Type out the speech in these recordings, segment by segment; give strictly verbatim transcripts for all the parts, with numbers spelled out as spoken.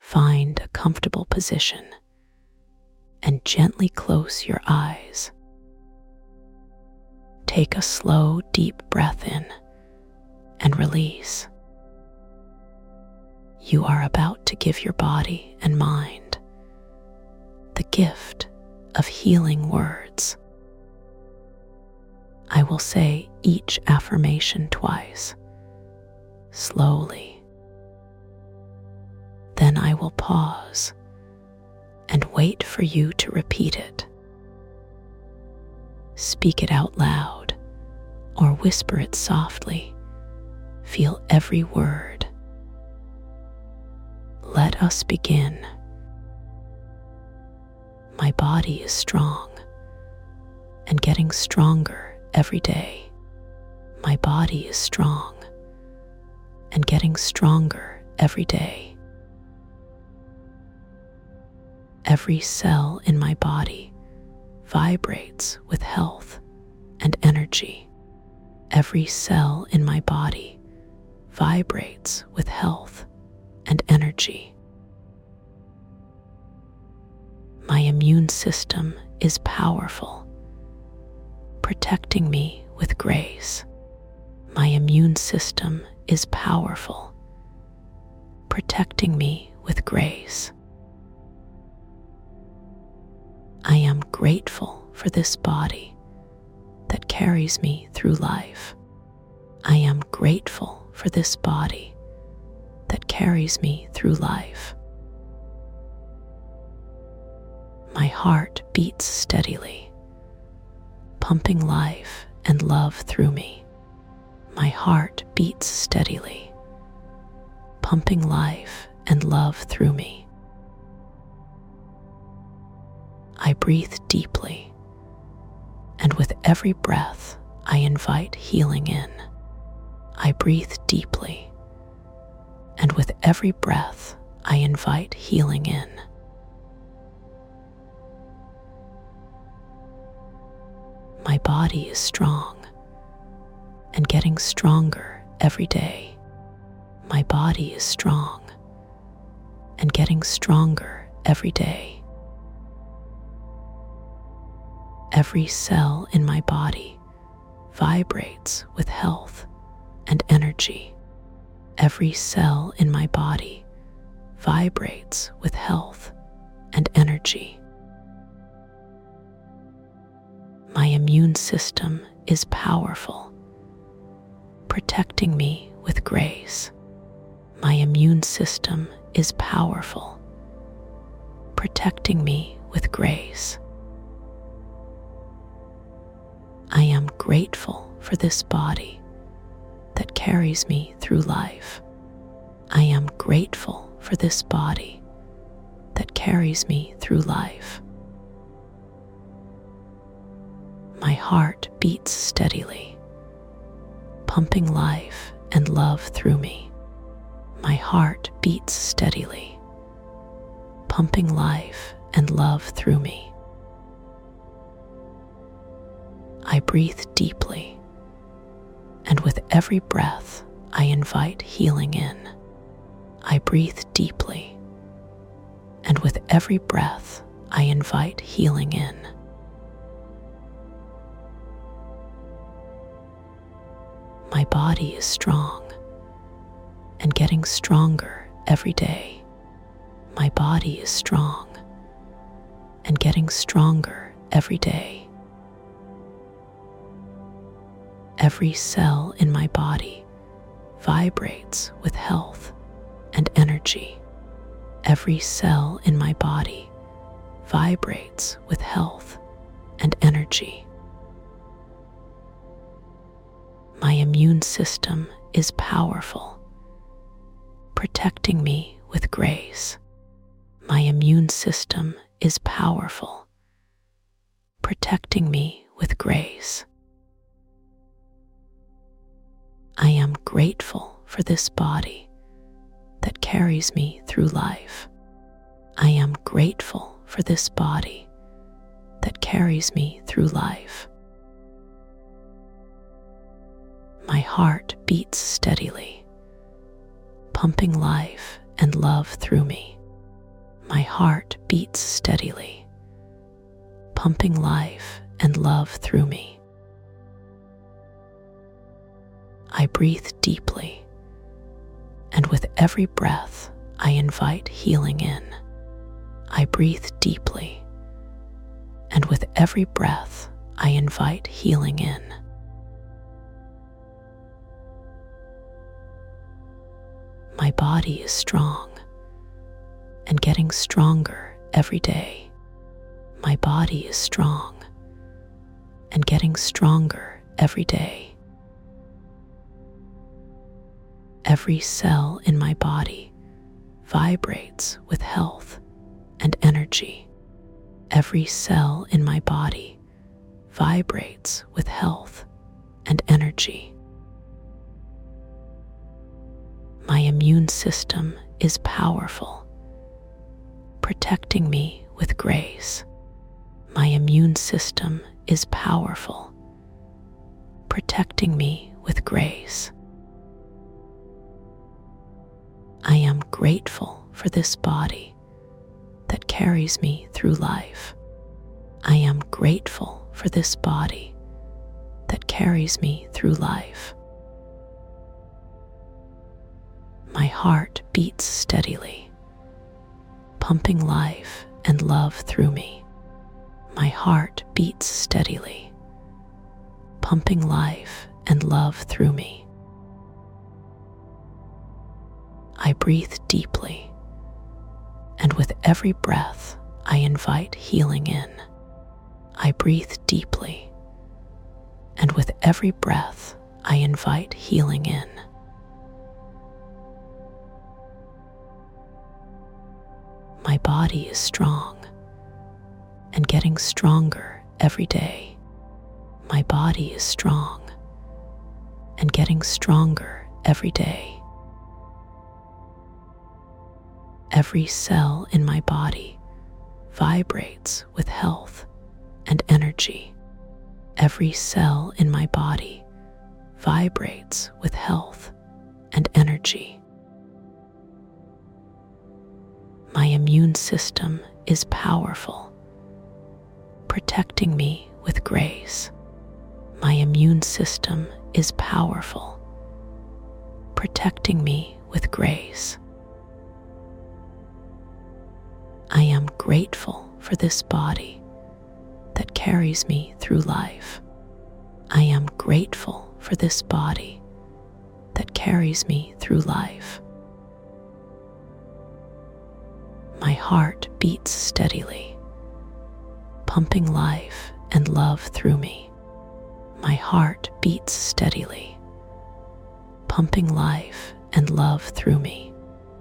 Find a comfortable position and gently close your eyes. Take a slow, deep breath in and release. You are about to give your body and mind the gift of healing words. I will say each affirmation twice, slowly. Then I will pause and wait for you to repeat it. Speak it out loud or whisper it softly. Feel every word. Let us begin. My body is strong and getting stronger every day. My body is strong and getting stronger every day. Every cell in my body vibrates with health and energy. Every cell in my body vibrates with health and energy. My immune system is powerful, protecting me with grace. My immune system is powerful, protecting me with grace. I am grateful for this body that carries me through life. I am grateful for this body that carries me through life. My heart beats steadily, pumping life and love through me. My heart beats steadily, pumping life and love through me. I breathe deeply, and with every breath, I invite healing in. I breathe deeply, and with every breath, I invite healing in. My body is strong and getting stronger every day. My body is strong and getting stronger every day. Every cell in my body vibrates with health and energy. Every cell in my body vibrates with health and energy. My immune system is powerful, protecting me with grace. My immune system is powerful, protecting me with grace. I am grateful for this body that carries me through life. I am grateful for this body that carries me through life. My heart beats steadily, pumping life and love through me. My heart beats steadily, pumping life and love through me. I breathe deeply, and with every breath, I invite healing in. I breathe deeply, and with every breath, I invite healing in. My body is strong and getting stronger every day. My body is strong and getting stronger every day. Every cell in my body vibrates with health and energy. Every cell in my body vibrates with health and energy. My immune system is powerful, protecting me with grace. My immune system is powerful, protecting me with grace. I am grateful for this body that carries me through life. I am grateful for this body that carries me through life. My heart beats steadily, pumping life and love through me. My heart beats steadily, pumping life and love through me. I breathe deeply, and with every breath, I invite healing in. I breathe deeply, and with every breath, I invite healing in. My body is strong and getting stronger every day. My body is strong and getting stronger every day. Every cell in my body vibrates with health and energy. Every cell in my body vibrates with health and energy. My immune system is powerful, protecting me with grace. My immune system is powerful, protecting me with grace. I am grateful for this body that carries me through life. I am grateful for this body that carries me through life. My heart beats steadily, pumping life and love through me. My heart beats steadily, pumping life and love through me. I breathe deeply, and with every breath, I invite healing in. I breathe deeply, and with every breath, I invite healing in. My body is strong and getting stronger every day. My body is strong and getting stronger every day. Every cell in my body vibrates with health and energy. Every cell in my body vibrates with health and energy. My immune system is powerful, protecting me with grace. My immune system is powerful, protecting me with grace. I am grateful for this body that carries me through life. I am grateful for this body that carries me through life. My heart beats steadily, pumping life and love through me. My heart beats steadily, pumping life and love through me.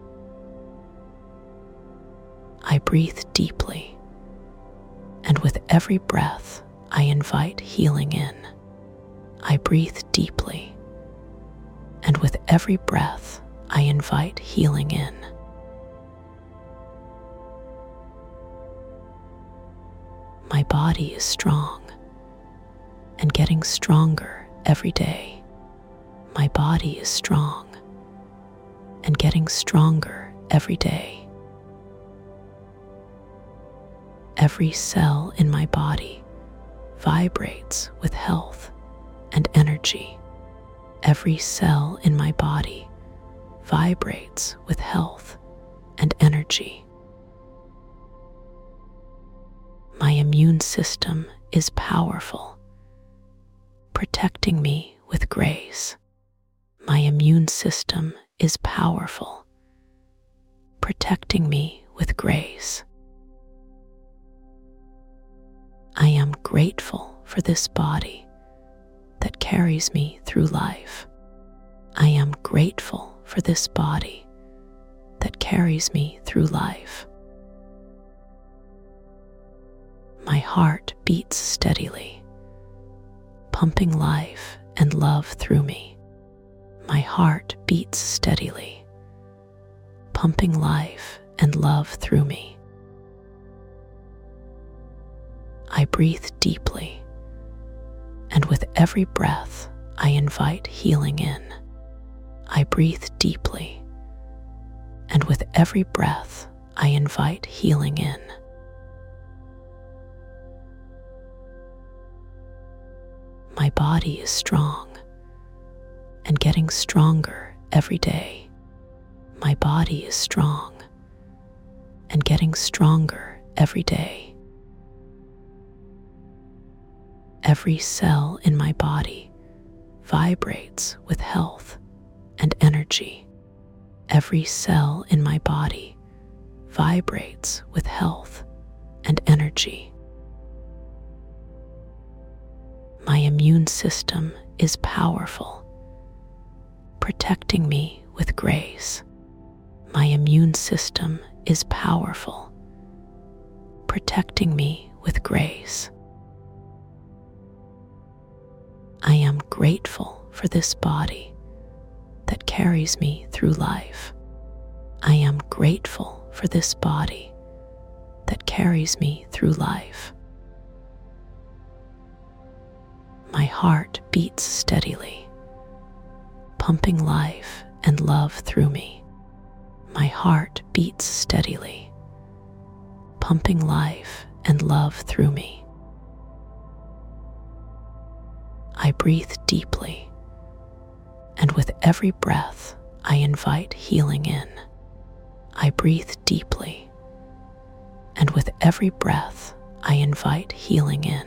I breathe deeply, and with every breath, I invite healing in. I breathe deeply, and with every breath, I invite healing in. My body is strong and getting stronger every day. My body is strong and getting stronger every day. Every cell in my body vibrates with health and energy. Every cell in my body vibrates with health and energy. My immune system is powerful, protecting me with grace. My immune system is powerful, protecting me with grace. I am grateful for this body that carries me through life. I am grateful for this body that carries me through life. My heart beats steadily, pumping life and love through me. My heart beats steadily, pumping life and love through me. I breathe deeply, and with every breath, I invite healing in. I breathe deeply, and with every breath, I invite healing in. My body is strong and getting stronger every day. My body is strong and getting stronger every day. Every cell in my body vibrates with health and energy. Every cell in my body vibrates with health and energy. My immune system is powerful, protecting me with grace. My immune system is powerful, protecting me with grace. I am grateful for this body that carries me through life. I am grateful for this body that carries me through life. My heart beats steadily, pumping life and love through me. My heart beats steadily, pumping life and love through me. I breathe deeply, and with every breath, I invite healing in. I breathe deeply, and with every breath, I invite healing in.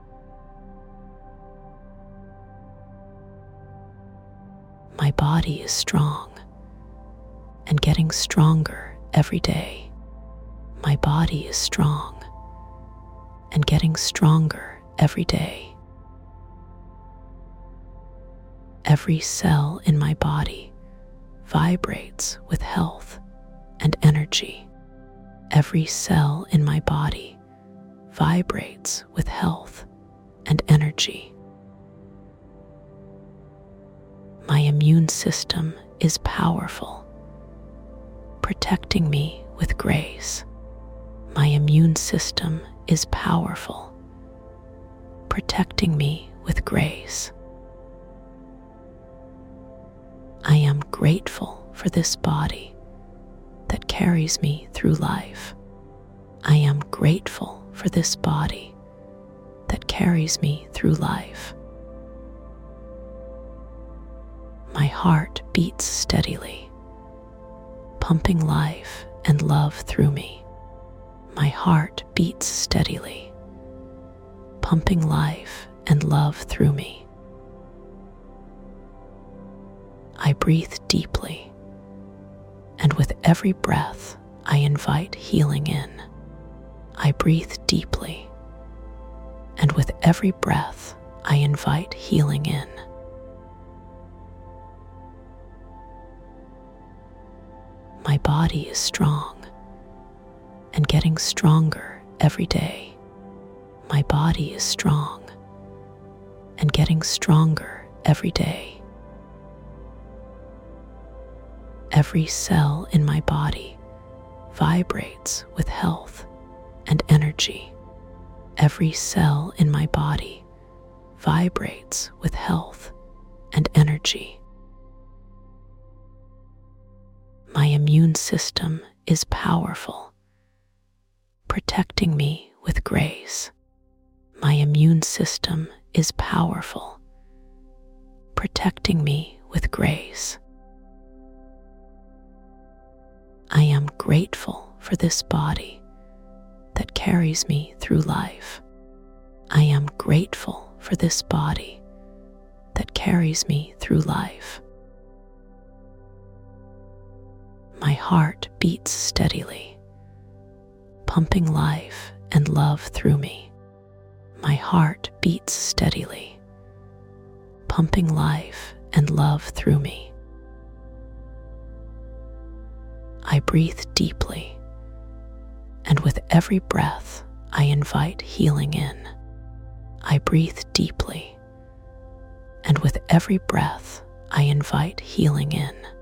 My body is strong and getting stronger every day. My body is strong and getting stronger every day. Every cell in my body vibrates with health and energy. Every cell in my body vibrates with health and energy. My immune system is powerful, protecting me with grace. My immune system is powerful, protecting me with grace. I am grateful for this body that carries me through life. I am grateful for this body that carries me through life. My heart beats steadily, pumping life and love through me. My heart beats steadily, pumping life and love through me. I breathe deeply, and with every breath, I invite healing in. I breathe deeply, and with every breath, I invite healing in. My body is strong and getting stronger every day. My body is strong and getting stronger every day. Every cell in my body vibrates with health and energy. Every cell in my body vibrates with health and energy. My immune system is powerful, protecting me with grace. My immune system is powerful, protecting me with grace. I am grateful for this body that carries me through life. I am grateful for this body that carries me through life. My heart beats steadily, pumping life and love through me. My heart beats steadily, pumping life and love through me. I breathe deeply, and with every breath, I invite healing in. I breathe deeply, and with every breath, I invite healing in.